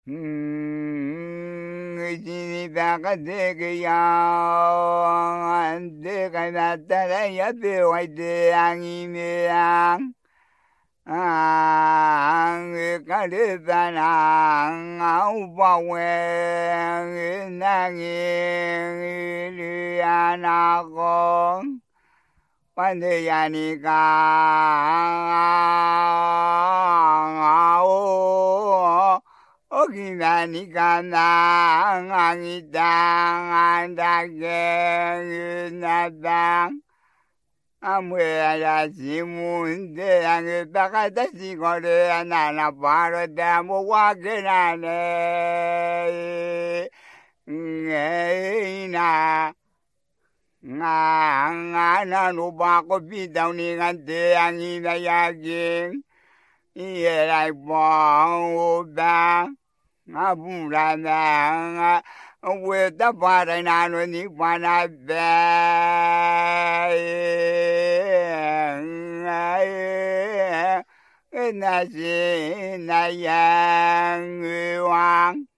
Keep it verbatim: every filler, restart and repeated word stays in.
Sini bakade kaya ande kana tara ya be waide angime ang ang kade bana au bawe nangi liana ko pande yani ka Ogimani kana ngangitang andageng nadang amwela simunde ang bakata sigore anana paro damo wagenane ngaina nga nga no bako bitaw ni ngante ang inayaging iyelay pong udang Abura na weta para nano ni panabe na si na yang wang